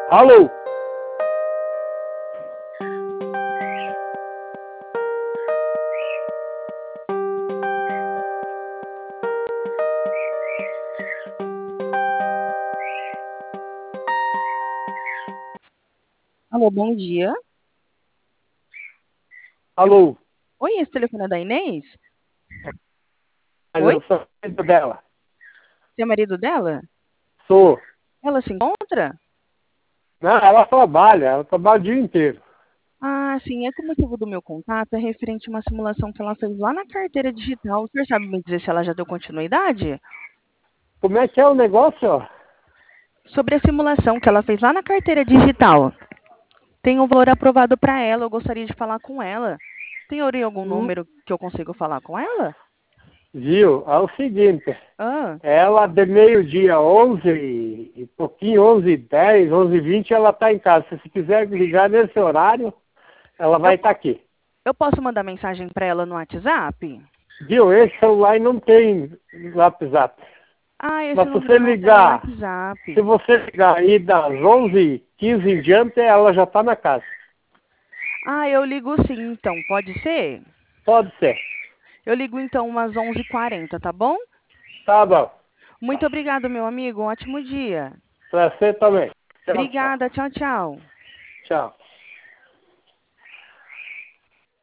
Alô? Alô, bom dia. Alô? Oi, esse telefone é da Inês? Mas Oi? eu sou filho dela. Você é marido dela? Sou. Ela se encontra? Não, ela trabalha o dia inteiro. Ah, sim, é que o motivo do meu contato é referente a uma simulação que ela fez lá na carteira digital. O senhor sabe me dizer se ela já deu continuidade? Como é que é o negócio, ó? Sobre a simulação que ela fez lá na carteira digital. Tem um valor aprovado para ela, eu gostaria de falar com ela. Tem algum Hum, número que eu consigo falar com ela? Viu? É o seguinte, Ah, ela de meio-dia, 11 e pouquinho, 11h10, 11h20, ela está em casa. Se você quiser ligar nesse horário, ela eu, vai estar aqui. eu posso mandar mensagem para ela no WhatsApp? Viu? Esse celular não tem WhatsApp. Ah, esse Mas número não tem se WhatsApp. você ligar aí das 11h15 em diante, ela já está na casa. Ah, eu ligo sim, então, pode ser? Pode ser. Eu ligo então umas 11h40, tá bom? Tá bom. Muito obrigada, meu amigo. Um ótimo dia. Pra você também. Tchau, tchau. Obrigada. Tchau, tchau. Tchau.